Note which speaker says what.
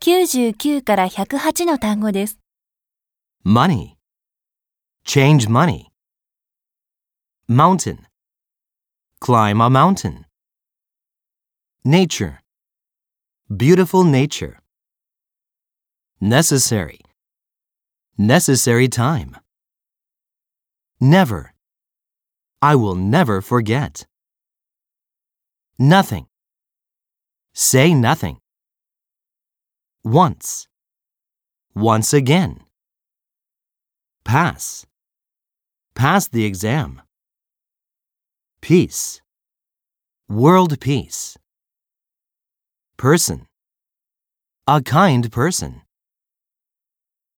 Speaker 1: 99から108の単語です。
Speaker 2: money, change money. Mountain, climb a mountain. Nature, beautiful nature. Necessary, necessary time. Never, I will never forget. Nothing, say nothing. Once, once again. Pass, pass the exam. Peace, world peace. Person, a kind person.